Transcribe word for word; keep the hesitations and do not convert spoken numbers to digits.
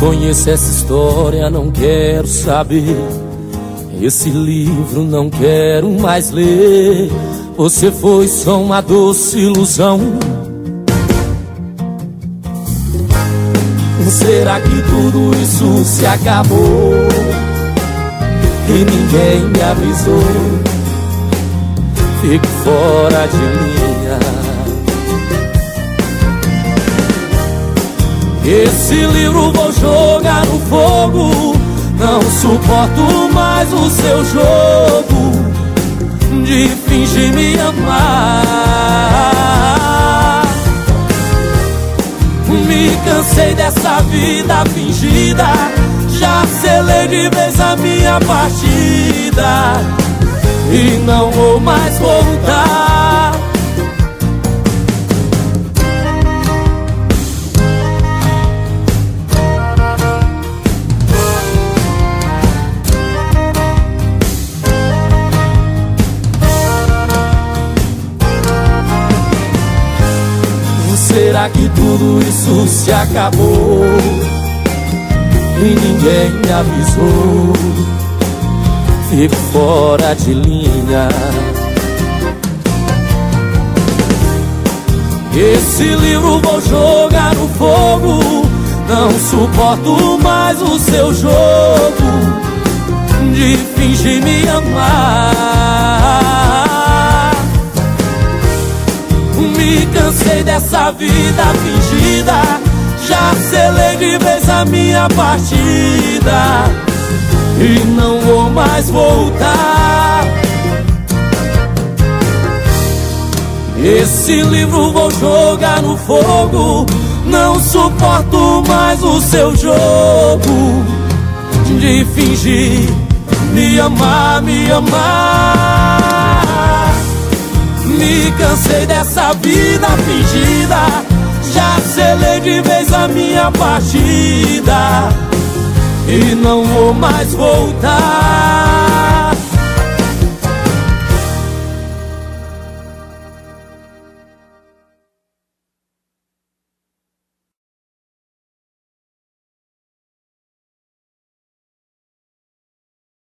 Conheço essa história, não quero saber. Esse livro não quero mais ler. Você foi só uma doce ilusão. Será que tudo isso se acabou e ninguém me avisou? Fico fora de linha. Esse livro vou jogar no fogo. Não suporto mais o seu jogo de fingir me amar. Me cansei dessa vida fingida. Já selei de vez a minha partida e não vou mais voltar. Será que tudo isso se acabou e ninguém me avisou? Fico fora de linha. Esse livro vou jogar no fogo. Não suporto mais o seu jogo de fingir me amar. Me cansei dessa vida fingida. Já selei de vez a minha partida e não vou mais voltar. Esse livro vou jogar no fogo. Não suporto mais o seu jogo de fingir me amar, me amar. Me cansei dessa vida fingida. Já selei de vez a minha partida e não vou mais voltar.